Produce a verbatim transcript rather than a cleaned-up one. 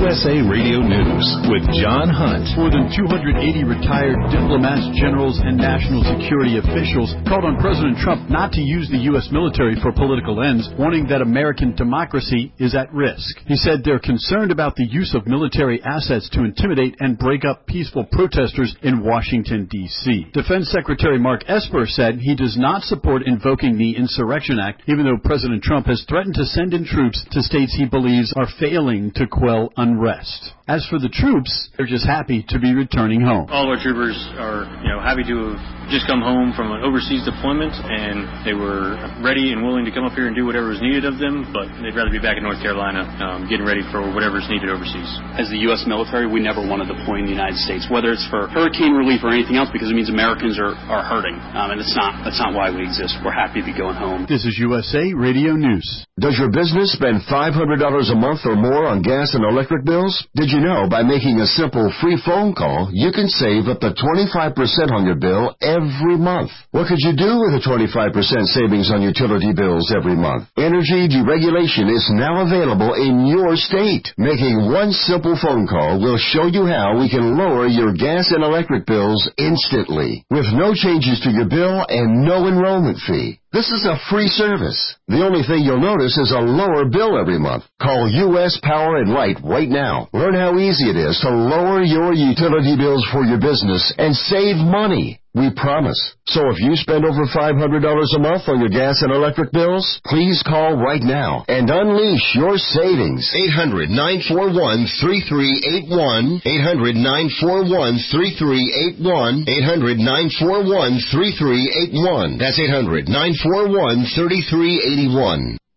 S A Radio News with John Hunt. More than two hundred eighty retired diplomats, generals, and national security officials called on President Trump not to use the U S military for political ends, warning that American democracy is at risk. He said they're concerned about the use of military assets to intimidate and break up peaceful protesters in Washington, D C Defense Secretary Mark Esper said he does not support invoking the Insurrection Act, even though President Trump has threatened to send in troops to states he believes are failing to quell unrest. As for the troops, they're just happy to be returning home. All our troopers are, you know, happy to have just come home from an overseas deployment, and they were ready and willing to come up here and do whatever was needed of them, but they'd rather be back in North Carolina um, getting ready for whatever's needed overseas. As the U S military, we never want to deploy in the United States, whether it's for hurricane relief or anything else, because it means Americans are, are hurting, um, and it's not, that's not why we exist. We're happy to be going home. This is U S A Radio News. Does your business spend five hundred dollars a month or more on gas and electric bills? Did you know by making a simple free phone call, you can save up to twenty-five percent on your bill every month? What could you do with a twenty-five percent savings on utility bills every month? Energy deregulation is now available in your state. Making one simple phone call will show you how we can lower your gas and electric bills instantly, with no changes to your bill and no enrollment fee. This is a free service. The only thing you'll notice is a lower bill every month. Call U S Power and Light right now. Learn how easy it is to lower your utility bills for your business and save money. We promise. So if you spend over five hundred dollars a month on your gas and electric bills, please call right now and unleash your savings. eight hundred, nine four one, three three eight one. eight hundred, nine four one, three three eight one. eight hundred, nine four one, three three eight one. That's eight hundred, nine four one, three three eight one.